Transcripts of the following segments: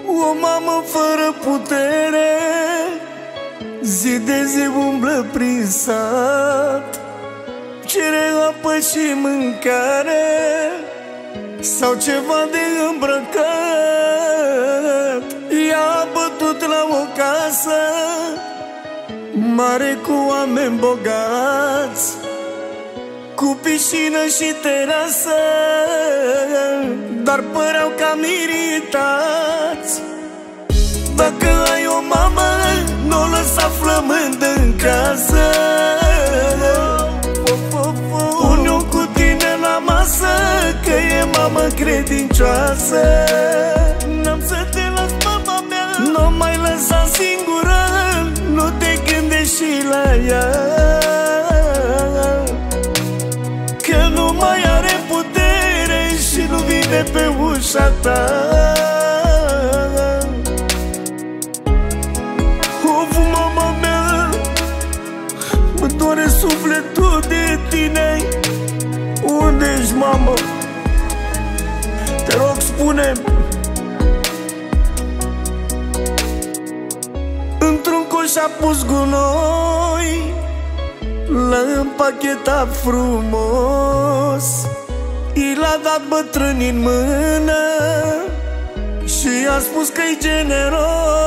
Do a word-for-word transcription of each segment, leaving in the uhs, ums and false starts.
O mamă fără putere, zi de zi umblă prin sat, cere apă și mâncare sau ceva de îmbrăcat. I-a bătut la o casă mare cu oameni bogați, cu piscină și terasă, dar păreau cam iritați. Dacă ai o mamă, n-o lăsa flămândă în casă, pune-o cu tine la masă, că e mamă credincioasă. N-am să te las, mama mea, n-o mai lăsa singură, nu te gândești și la ea, că nu mai are putere și nu vine pe ușa ta. Of, mama mea, mă doare sufletul de tine. Unde ești, mamă? Te rog, spune-mi. Într-un coș a pus gunoi, l-a împachetat frumos, i l-a dat bătrânii în mână și a spus că-i generos.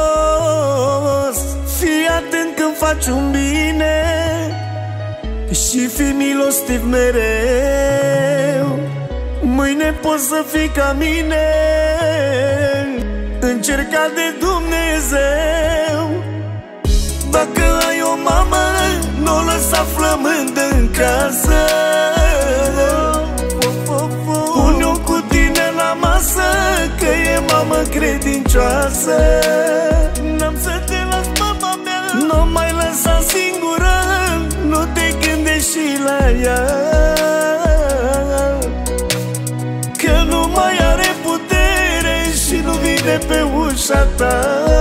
Fii atent când faci un bine și fii milostiv mereu, mâine poți să fii ca mine, încercat de Dumnezeu. Dacă ai o mamă, n-o lăsa flămândă în casă, pune-o cu tine la masă, că e mamă credincioasă. N-am să te las, mama mea, n-o mai lăsa singură, nu te gândești și la ea, că nu mai are putere și nu vine pe ușa ta.